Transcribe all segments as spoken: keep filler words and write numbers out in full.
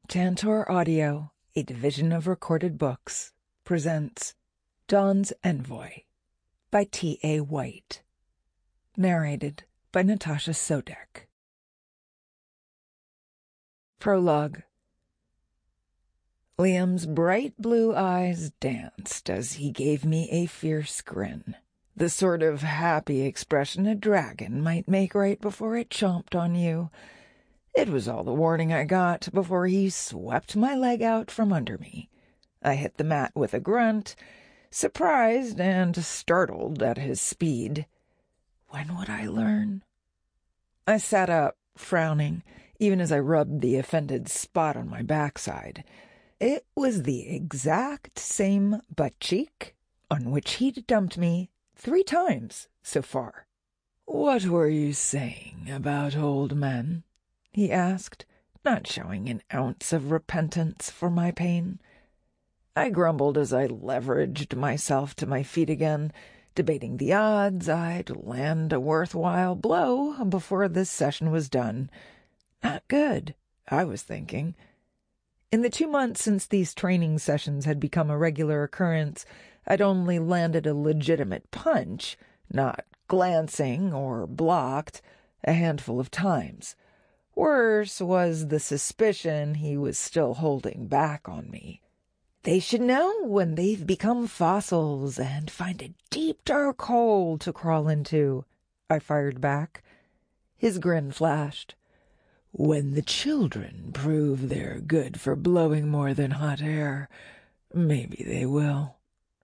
Tantor Audio, a division of Recorded Books, presents Dawn's Envoy by T A White. Narrated by Natasha Sodek. Prologue. Liam's bright blue eyes danced as he gave me a fierce grin, the sort of happy expression a dragon might make right before it chomped on you. It was all the warning I got before he swept my leg out from under me. I hit the mat with a grunt, surprised and startled at his speed. When would I learn? I sat up, frowning, even as I rubbed the offended spot on my backside. It was the exact same butt cheek on which he'd dumped me three times so far. "What were you saying about old men?" he asked, not showing an ounce of repentance for my pain. I grumbled as I leveraged myself to my feet again, debating the odds I'd land a worthwhile blow before this session was done. Not good, I was thinking. In the two months since these training sessions had become a regular occurrence, I'd only landed a legitimate punch, not glancing or blocked, a handful of times. Worse was the suspicion he was still holding back on me. "They should know when they've become fossils and find a deep, dark hole to crawl into," I fired back. His grin flashed. "When the children prove they're good for blowing more than hot air, maybe they will."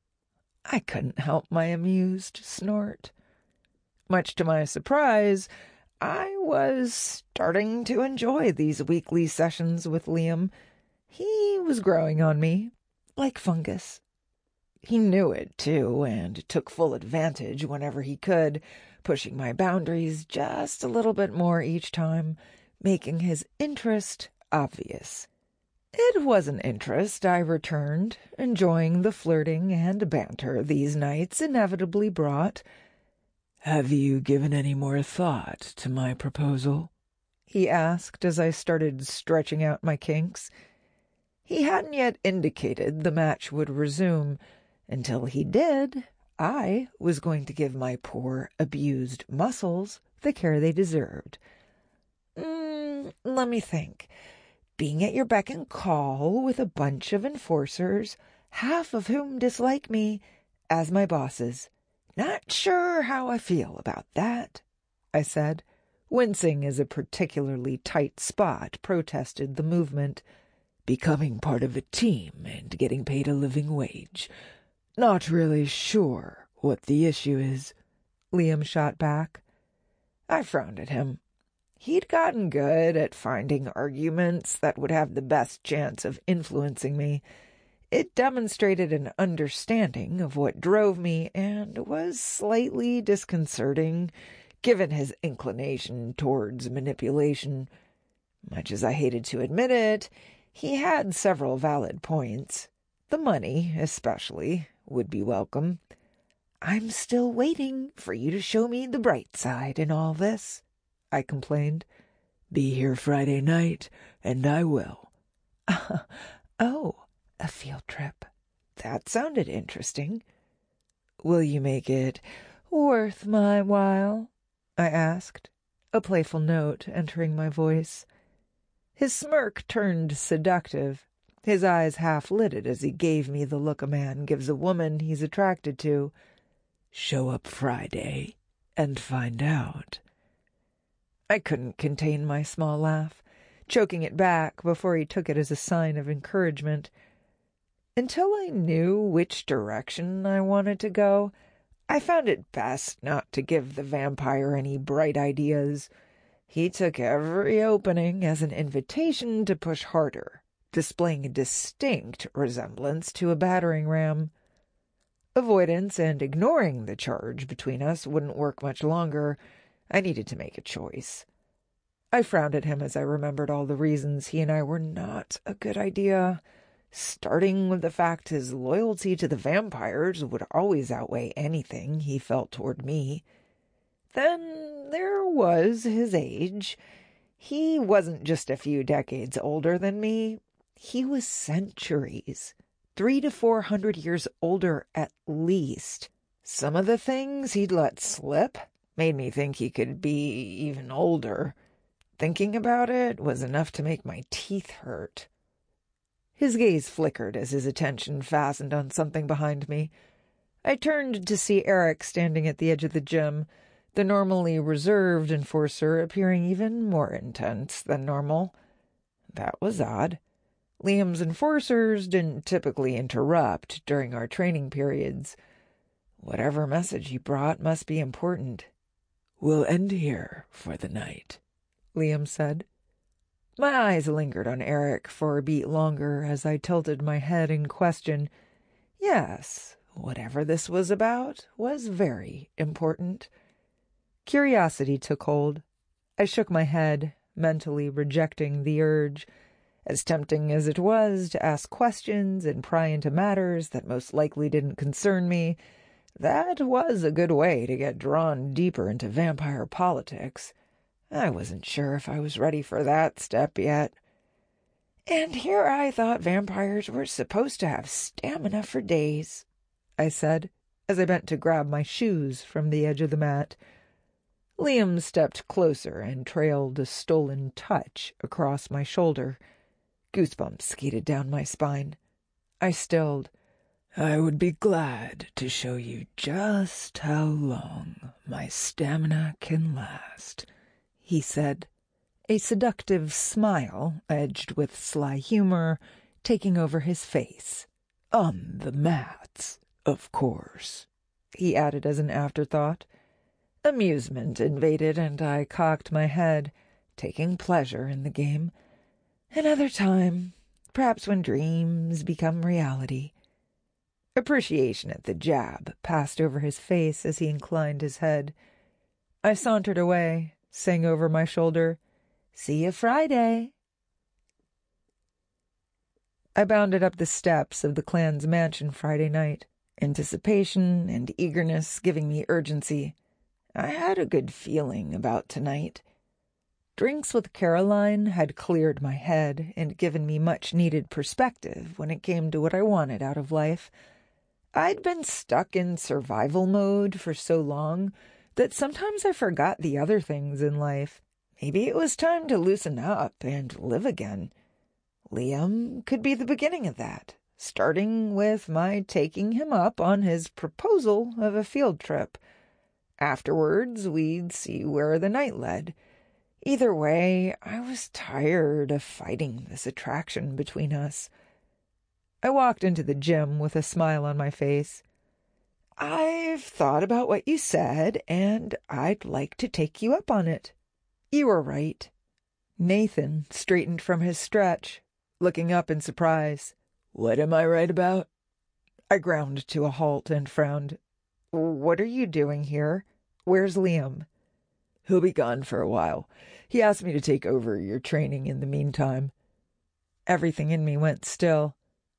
I couldn't help my amused snort. Much to my surprise, I was starting to enjoy these weekly sessions with Liam. He was growing on me, like fungus. He knew it, too, and took full advantage whenever he could, pushing my boundaries just a little bit more each time, making his interest obvious. It was an interest I returned, enjoying the flirting and banter these nights inevitably brought. "Have you given any more thought to my proposal?" he asked as I started stretching out my kinks. He hadn't yet indicated the match would resume. Until he did, I was going to give my poor, abused muscles the care they deserved. Mm, let me think. Being at your beck and call with a bunch of enforcers, half of whom dislike me, as my bosses. "Not sure how I feel about that," I said. Wincing as a particularly tight spot protested the movement. "Becoming part of a team and getting paid a living wage. Not really sure what the issue is," Liam shot back. I frowned at him. He'd gotten good at finding arguments that would have the best chance of influencing me. It demonstrated an understanding of what drove me and was slightly disconcerting, given his inclination towards manipulation. Much as I hated to admit it, he had several valid points. The money, especially, would be welcome. "I'm still waiting for you to show me the bright side in all this," I complained. "Be here Friday night, and I will." Oh. A field trip. That sounded interesting. "Will you make it worth my while?" I asked, a playful note entering my voice. His smirk turned seductive, his eyes half-lidded as he gave me the look a man gives a woman he's attracted to. "Show up Friday and find out." I couldn't contain my small laugh, choking it back before he took it as a sign of encouragement. Until I knew which direction I wanted to go, I found it best not to give the vampire any bright ideas. He took every opening as an invitation to push harder, displaying a distinct resemblance to a battering ram. Avoidance and ignoring the charge between us wouldn't work much longer. I needed to make a choice. I frowned at him as I remembered all the reasons he and I were not a good idea. Starting with the fact his loyalty to the vampires would always outweigh anything he felt toward me. Then there was his age. He wasn't just a few decades older than me. He was centuries, three to four hundred years older at least. Some of the things he'd let slip made me think he could be even older. Thinking about it was enough to make my teeth hurt. His gaze flickered as his attention fastened on something behind me. I turned to see Eric standing at the edge of the gym, the normally reserved enforcer appearing even more intense than normal. That was odd. Liam's enforcers didn't typically interrupt during our training periods. Whatever message he brought must be important. "We'll end here for the night," Liam said. My eyes lingered on Eric for a beat longer as I tilted my head in question. Yes, whatever this was about was very important. Curiosity took hold. I shook my head, mentally rejecting the urge. As tempting as it was to ask questions and pry into matters that most likely didn't concern me, that was a good way to get drawn deeper into vampire politics. I wasn't sure if I was ready for that step yet. And here I thought vampires were supposed to have stamina for days, I said, as I bent to grab my shoes from the edge of the mat. Liam stepped closer and trailed a stolen touch across my shoulder. Goosebumps skated down my spine. I stilled. "I would be glad to show you just how long my stamina can last," he said, a seductive smile, edged with sly humor, taking over his face. "On the mats, of course," he added as an afterthought. Amusement invaded, and I cocked my head, taking pleasure in the game. Another time, perhaps when dreams become reality. Appreciation at the jab passed over his face as he inclined his head. I sauntered away, saying over my shoulder, "See you Friday." I bounded up the steps of the clan's mansion Friday night, anticipation and eagerness giving me urgency. I had a good feeling about tonight. Drinks with Caroline had cleared my head and given me much-needed perspective when it came to what I wanted out of life. I'd been stuck in survival mode for so long that sometimes I forgot the other things in life. Maybe it was time to loosen up and live again. Liam could be the beginning of that, starting with my taking him up on his proposal of a field trip. Afterwards, we'd see where the night led. Either way, I was tired of fighting this attraction between us. I walked into the gym with a smile on my face. "I've thought about what you said, and I'd like to take you up on it. You were right." Nathan straightened from his stretch, looking up in surprise. "What am I right about?" I ground to a halt and frowned. "What are you doing here? Where's Liam?" "He'll be gone for a while. He asked me to take over your training in the meantime." Everything in me went still.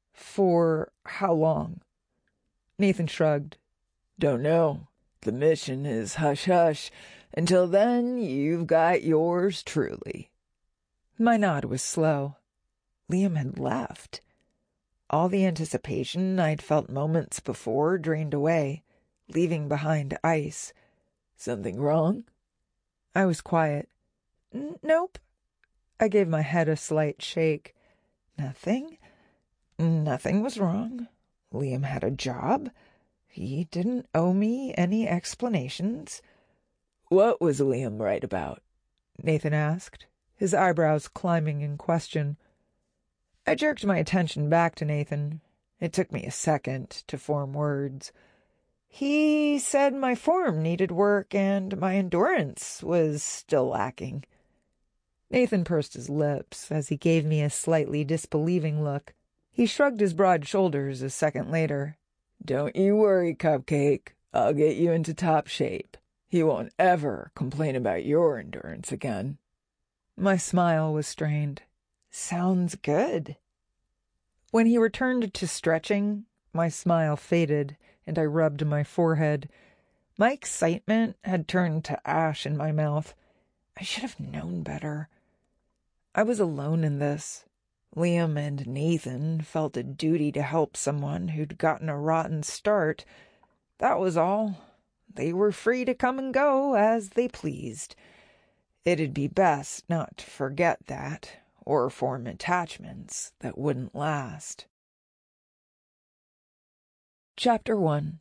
"For how long?" Nathan shrugged. "Don't know. The mission is hush-hush. Until then, you've got yours truly." My nod was slow. Liam had left. All the anticipation I'd felt moments before drained away, leaving behind ice. "Something wrong?" I was quiet. N- nope. I gave my head a slight shake. Nothing. Nothing was wrong. Liam had a job. He didn't owe me any explanations. "What was Liam right about?" Nathan asked, his eyebrows climbing in question. I jerked my attention back to Nathan. It took me a second to form words. "He said my form needed work and my endurance was still lacking." Nathan pursed his lips as he gave me a slightly disbelieving look. He shrugged his broad shoulders a second later. "Don't you worry, Cupcake. I'll get you into top shape. He won't ever complain about your endurance again." My smile was strained. "Sounds good." When he returned to stretching, my smile faded, and I rubbed my forehead. My excitement had turned to ash in my mouth. I should have known better. I was alone in this. Liam and Nathan felt a duty to help someone who'd gotten a rotten start. That was all. They were free to come and go as they pleased. It'd be best not to forget that, or form attachments that wouldn't last. Chapter one.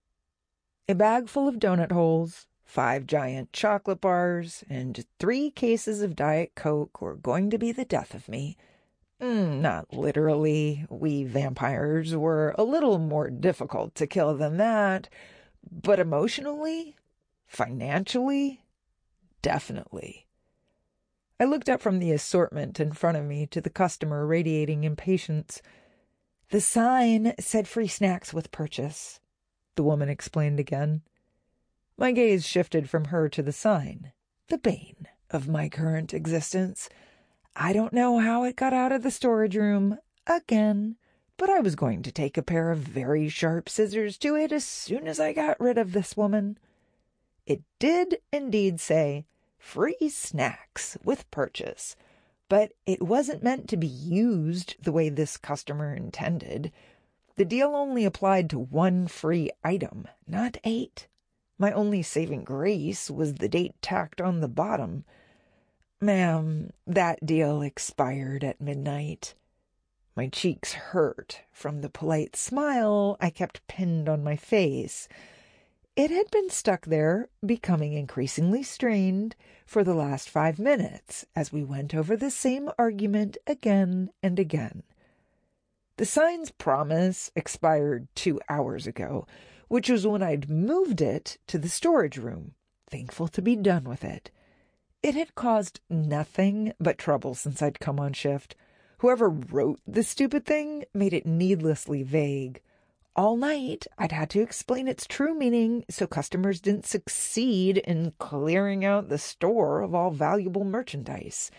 A bag full of donut holes, five giant chocolate bars, and three cases of Diet Coke were going to be the death of me. Mm, not literally. We vampires were a little more difficult to kill than that. But emotionally? Financially? Definitely. I looked up from the assortment in front of me to the customer radiating impatience. "The sign said free snacks with purchase," the woman explained again. My gaze shifted from her to the sign, the bane of my current existence. I don't know how it got out of the storage room again, but I was going to take a pair of very sharp scissors to it as soon as I got rid of this woman. It did indeed say, free snacks with purchase, but it wasn't meant to be used the way this customer intended. The deal only applied to one free item, not eight. My only saving grace was the date tacked on the bottom. Ma'am, that deal expired at midnight. My cheeks hurt from the polite smile I kept pinned on my face. It had been stuck there, becoming increasingly strained, for the last five minutes as we went over the same argument again and again. The sign's promise expired two hours ago, which was when I'd moved it to the storage room, thankful to be done with it. It had caused nothing but trouble since I'd come on shift. Whoever wrote the stupid thing made it needlessly vague. All night, I'd had to explain its true meaning so customers didn't succeed in clearing out the store of all valuable merchandise.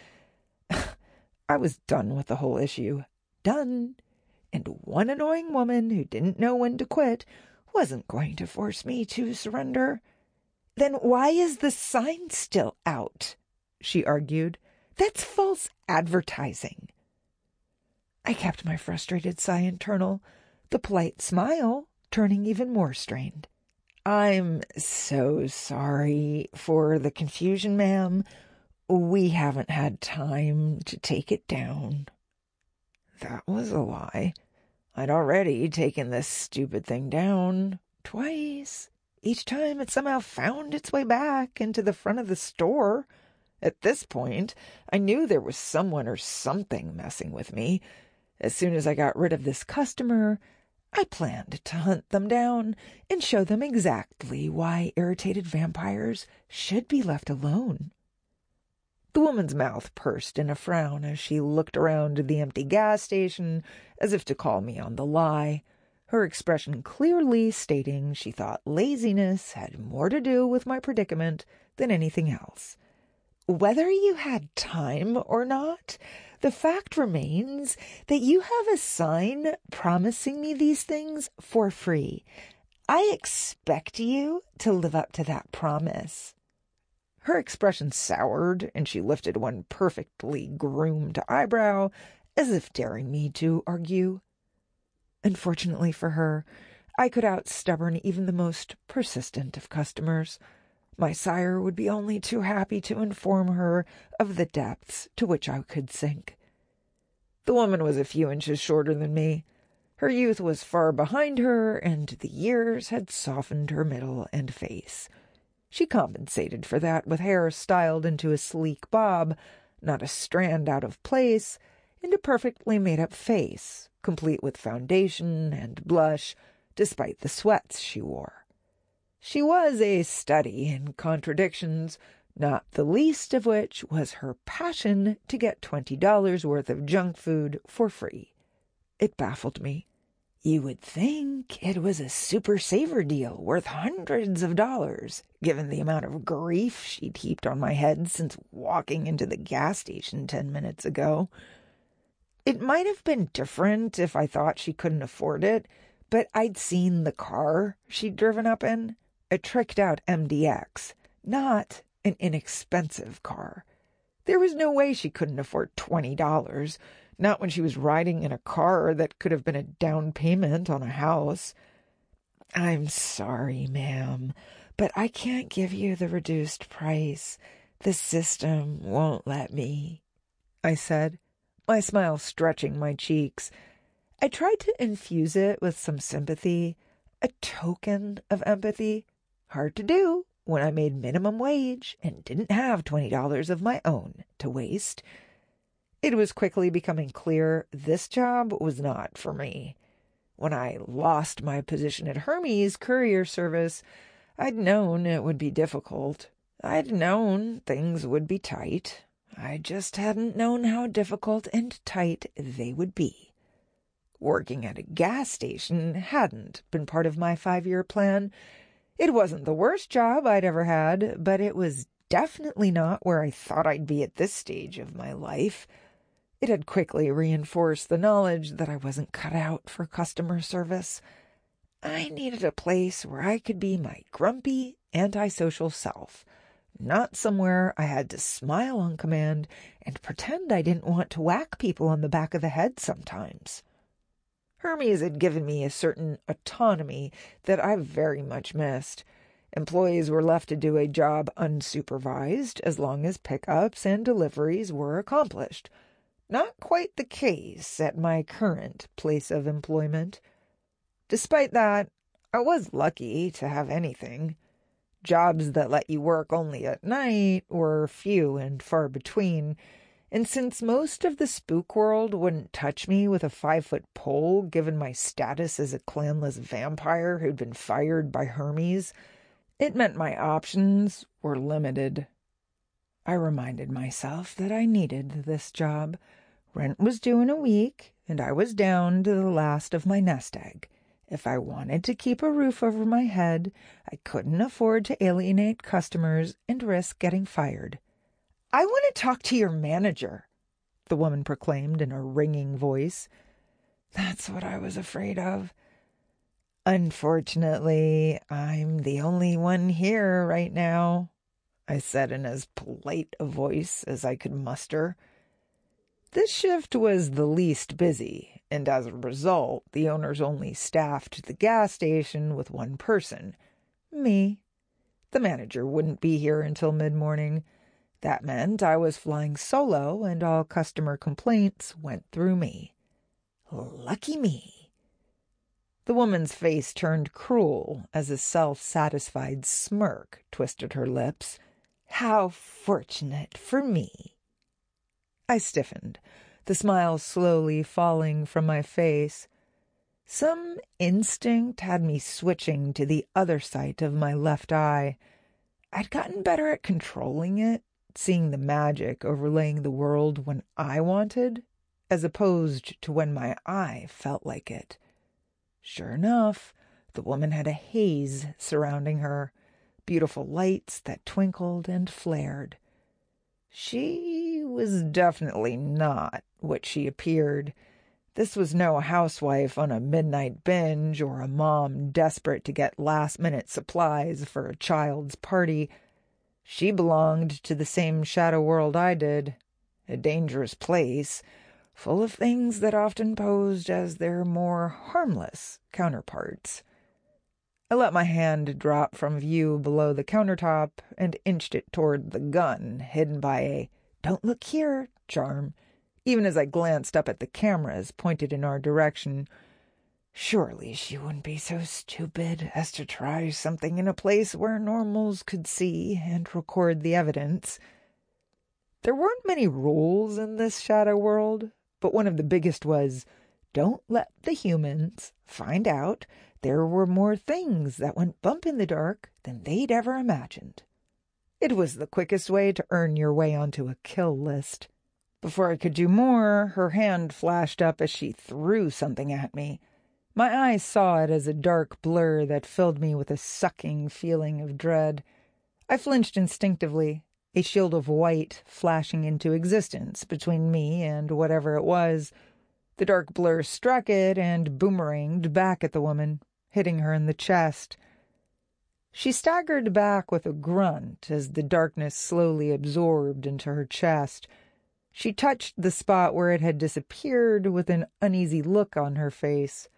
I was done with the whole issue. Done. And one annoying woman who didn't know when to quit wasn't going to force me to surrender. "Then why is the sign still out?" she argued. "That's false advertising." I kept my frustrated sigh internal, the polite smile turning even more strained. "I'm so sorry for the confusion, ma'am. We haven't had time to take it down." That was a lie. I'd already taken this stupid thing down twice. Each time it somehow found its way back into the front of the store. At this point, I knew there was someone or something messing with me. As soon as I got rid of this customer, I planned to hunt them down and show them exactly why irritated vampires should be left alone. The woman's mouth pursed in a frown as she looked around the empty gas station as if to call me on the lie, her expression clearly stating she thought laziness had more to do with my predicament than anything else. Whether you had time or not, the fact remains that you have a sign promising me these things for free. I expect you to live up to that promise." Her expression soured, and she lifted one perfectly groomed eyebrow, as if daring me to argue. Unfortunately for her, I could out-stubborn even the most persistent of customers. My sire would be only too happy to inform her of the depths to which I could sink. The woman was a few inches shorter than me. Her youth was far behind her, and the years had softened her middle and face. She compensated for that with hair styled into a sleek bob, not a strand out of place, and a perfectly made-up face, complete with foundation and blush, despite the sweats she wore. She was a study in contradictions, not the least of which was her passion to get twenty dollars worth of junk food for free. It baffled me. You would think it was a super saver deal worth hundreds of dollars, given the amount of grief she'd heaped on my head since walking into the gas station ten minutes ago. It might have been different if I thought she couldn't afford it, but I'd seen the car she'd driven up in, a tricked-out M D X, not an inexpensive car. There was no way she couldn't afford twenty dollars, not when she was riding in a car that could have been a down payment on a house. "I'm sorry, ma'am, but I can't give you the reduced price. The system won't let me," I said, my smile stretching my cheeks. I tried to infuse it with some sympathy, a token of empathy. Hard to do when I made minimum wage and didn't have twenty dollars of my own to waste. It was quickly becoming clear this job was not for me. When I lost my position at Hermes Courier Service, I'd known it would be difficult. I'd known things would be tight. I just hadn't known how difficult and tight they would be. Working at a gas station hadn't been part of my five-year plan. It wasn't the worst job I'd ever had, but it was definitely not where I thought I'd be at this stage of my life. It had quickly reinforced the knowledge that I wasn't cut out for customer service. I needed a place where I could be my grumpy, antisocial self, not somewhere I had to smile on command and pretend I didn't want to whack people on the back of the head sometimes. Hermes had given me a certain autonomy that I very much missed. Employees were left to do a job unsupervised as long as pickups and deliveries were accomplished. Not quite the case at my current place of employment. Despite that, I was lucky to have anything. Jobs that let you work only at night were few and far between, and since most of the spook world wouldn't touch me with a five-foot pole given my status as a clanless vampire who'd been fired by Hermes, it meant my options were limited. I reminded myself that I needed this job. Rent was due in a week, and I was down to the last of my nest egg. If I wanted to keep a roof over my head, I couldn't afford to alienate customers and risk getting fired. "I want to talk to your manager," the woman proclaimed in a ringing voice. That's what I was afraid of. "Unfortunately, I'm the only one here right now," I said in as polite a voice as I could muster. This shift was the least busy, and as a result, the owners only staffed the gas station with one person, me. The manager wouldn't be here until mid-morning. That meant I was flying solo, and all customer complaints went through me. Lucky me. The woman's face turned cruel as a self-satisfied smirk twisted her lips. How fortunate for me. I stiffened, the smile slowly falling from my face. Some instinct had me switching to the other side of my left eye. I'd gotten better at controlling it, seeing the magic overlaying the world when I wanted, as opposed to when my eye felt like it. Sure enough, the woman had a haze surrounding her, beautiful lights that twinkled and flared. She was definitely not what she appeared. This was no housewife on a midnight binge or a mom desperate to get last-minute supplies for a child's party. She belonged to the same shadow world I did, a dangerous place, full of things that often posed as their more harmless counterparts. I let my hand drop from view below the countertop and inched it toward the gun hidden by a "don't look here" charm, even as I glanced up at the cameras pointed in our direction. Surely she wouldn't be so stupid as to try something in a place where normals could see and record the evidence. There weren't many rules in this shadow world, but one of the biggest was, don't let the humans find out there were more things that went bump in the dark than they'd ever imagined. It was the quickest way to earn your way onto a kill list. Before I could do more, her hand flashed up as she threw something at me. My eyes saw it as a dark blur that filled me with a sucking feeling of dread. I flinched instinctively, a shield of white flashing into existence between me and whatever it was. The dark blur struck it and boomeranged back at the woman, hitting her in the chest. She staggered back with a grunt as the darkness slowly absorbed into her chest. She touched the spot where it had disappeared with an uneasy look on her face.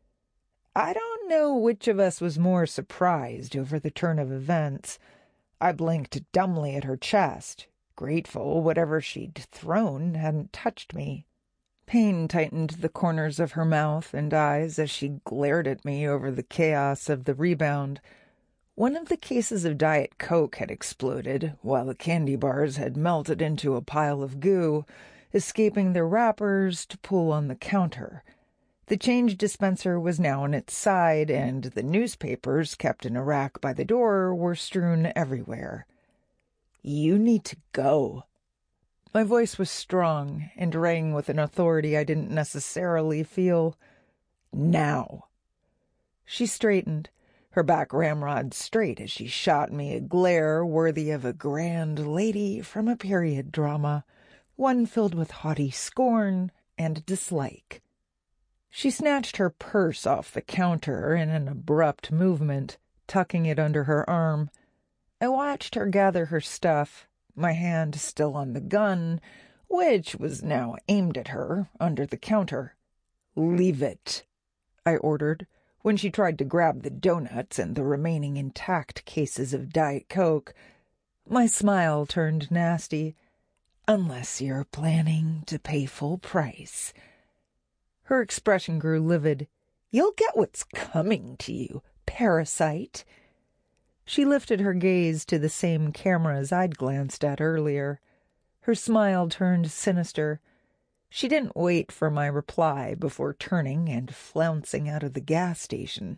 I don't know which of us was more surprised over the turn of events. I blinked dumbly at her chest, grateful whatever she'd thrown hadn't touched me. Pain tightened the corners of her mouth and eyes as she glared at me over the chaos of the rebound. One of the cases of Diet Coke had exploded, while the candy bars had melted into a pile of goo, escaping their wrappers to pool on the counter. The change dispenser was now on its side, and the newspapers kept in a rack by the door were strewn everywhere. "You need to go." My voice was strong and rang with an authority I didn't necessarily feel. "Now." She straightened, her back ramrod straight as she shot me a glare worthy of a grand lady from a period drama, one filled with haughty scorn and dislike. She snatched her purse off the counter in an abrupt movement, tucking it under her arm. I watched her gather her stuff, my hand still on the gun, which was now aimed at her under the counter. "Leave it," I ordered, when she tried to grab the donuts and the remaining intact cases of Diet Coke. My smile turned nasty. "Unless you're planning to pay full price." Her expression grew livid. "You'll get what's coming to you, parasite." She lifted her gaze to the same cameras I'd glanced at earlier. Her smile turned sinister. She didn't wait for my reply before turning and flouncing out of the gas station.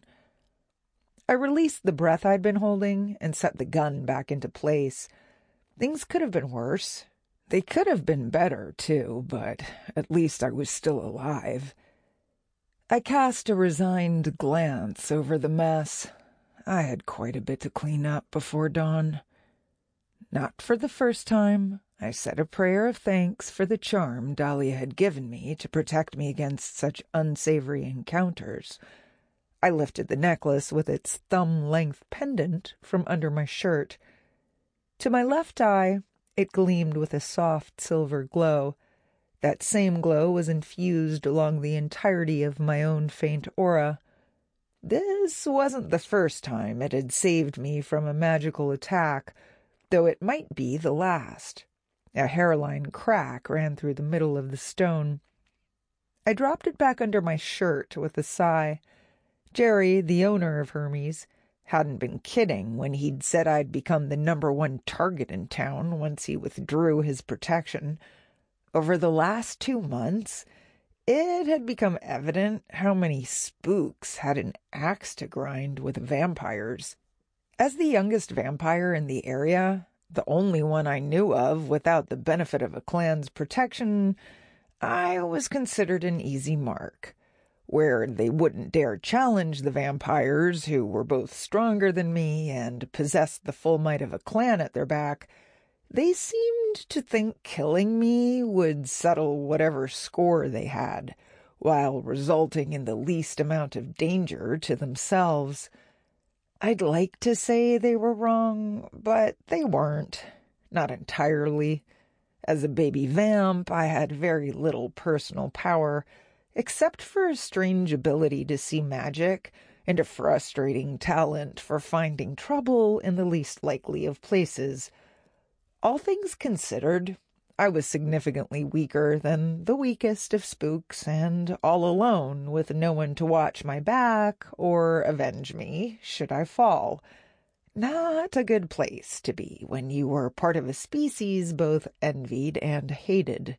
I released the breath I'd been holding and set the gun back into place. Things could have been worse. They could have been better, too, but at least I was still alive. I cast a resigned glance over the mess. I had quite a bit to clean up before dawn. Not for the first time, I said a prayer of thanks for the charm Dahlia had given me to protect me against such unsavory encounters. I lifted the necklace with its thumb-length pendant from under my shirt. To my left eye, it gleamed with a soft silver glow. That same glow was infused along the entirety of my own faint aura. This wasn't the first time it had saved me from a magical attack, though it might be the last. A hairline crack ran through the middle of the stone. I dropped it back under my shirt with a sigh. Jerry, the owner of Hermes, hadn't been kidding when he'd said I'd become the number one target in town once he withdrew his protection. Over the last two months, it had become evident how many spooks had an axe to grind with vampires. As the youngest vampire in the area, the only one I knew of without the benefit of a clan's protection, I was considered an easy mark. Where they wouldn't dare challenge the vampires, who were both stronger than me and possessed the full might of a clan at their back, they seemed to think killing me would settle whatever score they had, while resulting in the least amount of danger to themselves. I'd like to say they were wrong, but they weren't. Not entirely. As a baby vamp, I had very little personal power, except for a strange ability to see magic and a frustrating talent for finding trouble in the least likely of places. All things considered, I was significantly weaker than the weakest of spooks, and all alone with no one to watch my back or avenge me should I fall. Not a good place to be when you were part of a species both envied and hated.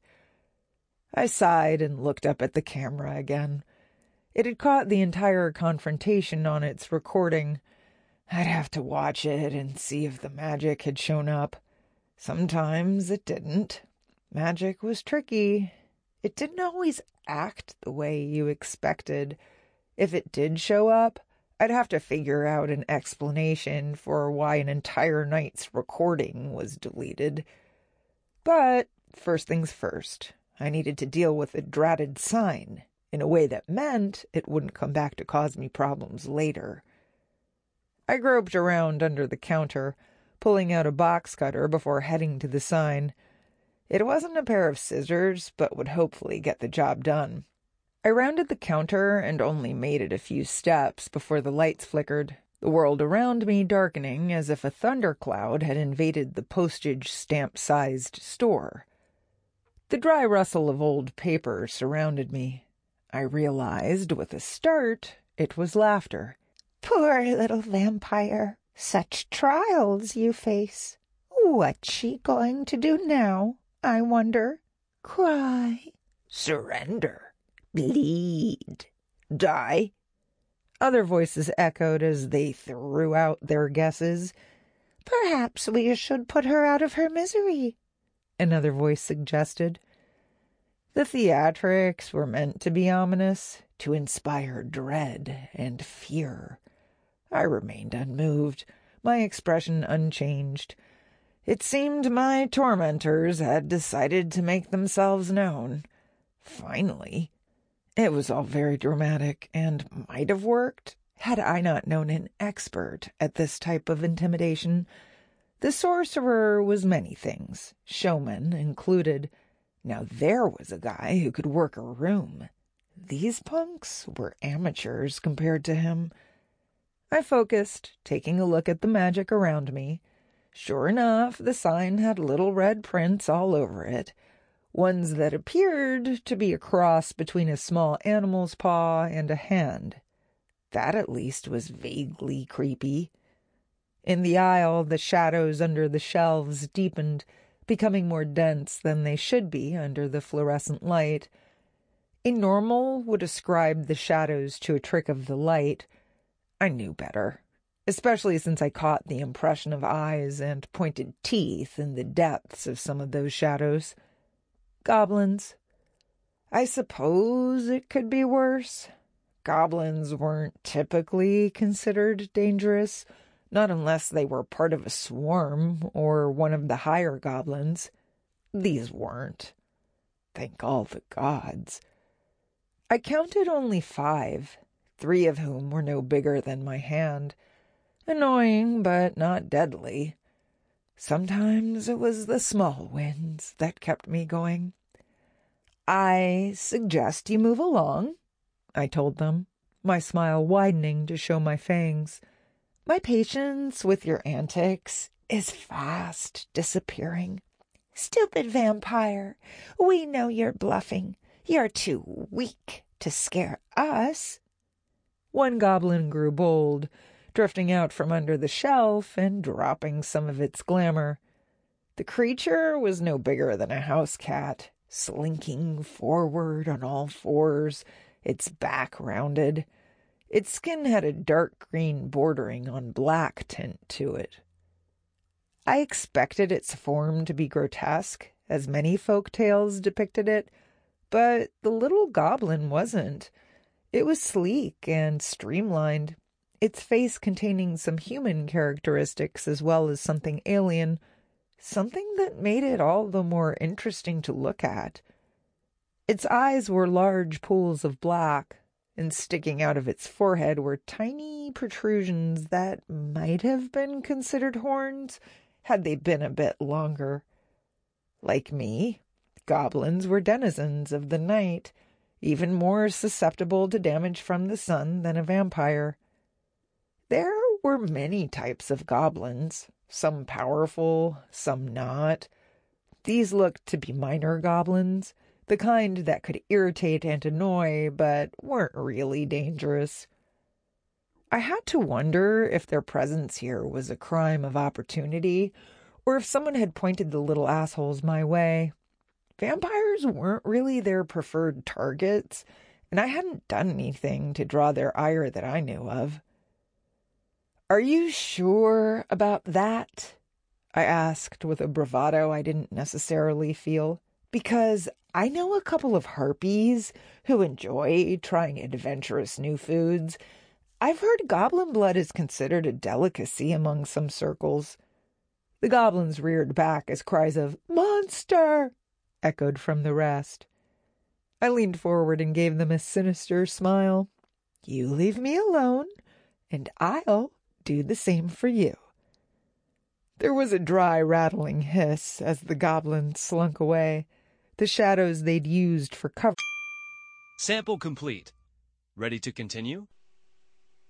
I sighed and looked up at the camera again. It had caught the entire confrontation on its recording. I'd have to watch it and see if the magic had shown up. Sometimes it didn't. Magic was tricky. It didn't always act the way you expected. If it did show up, I'd have to figure out an explanation for why an entire night's recording was deleted. But first things first, I needed to deal with the dratted sign in a way that meant it wouldn't come back to cause me problems later. I groped around under the counter, pulling out a box cutter before heading to the sign. It wasn't a pair of scissors, but would hopefully get the job done. I rounded the counter and only made it a few steps before the lights flickered, the world around me darkening as if a thundercloud had invaded the postage stamp-sized store. The dry rustle of old paper surrounded me. I realized, with a start, it was laughter. "Poor little vampire. Such trials you face. What's she going to do now, I wonder? Cry? Surrender? Bleed? Die?" Other voices echoed as they threw out their guesses. "Perhaps we should put her out of her misery," another voice suggested. The theatrics were meant to be ominous, to inspire dread and fear. I remained unmoved, my expression unchanged. It seemed my tormentors had decided to make themselves known. Finally. It was all very dramatic, and might have worked, had I not known an expert at this type of intimidation. The sorcerer was many things, showman included. Now there was a guy who could work a room. These punks were amateurs compared to him. I focused, taking a look at the magic around me. Sure enough, the sign had little red prints all over it, ones that appeared to be a cross between a small animal's paw and a hand. That at least was vaguely creepy. In the aisle, the shadows under the shelves deepened, becoming more dense than they should be under the fluorescent light. A normal would ascribe the shadows to a trick of the light. I knew better, especially since I caught the impression of eyes and pointed teeth in the depths of some of those shadows. Goblins. I suppose it could be worse. Goblins weren't typically considered dangerous, not unless they were part of a swarm or one of the higher goblins. These weren't. Thank all the gods. I counted only five, three of whom were no bigger than my hand. Annoying, but not deadly. Sometimes it was the small wins that kept me going. "I suggest you move along," I told them, my smile widening to show my fangs. "My patience with your antics is fast disappearing." "Stupid vampire. We know you're bluffing. You're too weak to scare us." One goblin grew bold, drifting out from under the shelf and dropping some of its glamour. The creature was no bigger than a house cat, slinking forward on all fours, its back rounded. Its skin had a dark green bordering on black tint to it. I expected its form to be grotesque, as many folk tales depicted it, but the little goblin wasn't. It was sleek and streamlined, its face containing some human characteristics as well as something alien, something that made it all the more interesting to look at. Its eyes were large pools of black, and sticking out of its forehead were tiny protrusions that might have been considered horns had they been a bit longer. Like me, goblins were denizens of the night, even more susceptible to damage from the sun than a vampire. There were many types of goblins, some powerful, some not. These looked to be minor goblins, the kind that could irritate and annoy, but weren't really dangerous. I had to wonder if their presence here was a crime of opportunity, or if someone had pointed the little assholes my way. Vampires weren't really their preferred targets, and I hadn't done anything to draw their ire that I knew of. "Are you sure about that?" I asked with a bravado I didn't necessarily feel. "Because I know a couple of harpies who enjoy trying adventurous new foods. I've heard goblin blood is considered a delicacy among some circles." The goblins reared back as cries of "Monster!" echoed from the rest. I leaned forward and gave them a sinister smile. "You leave me alone, and I'll do the same for you." There was a dry, rattling hiss as the goblins slunk away, the shadows they'd used for cover. Sample complete. Ready to continue?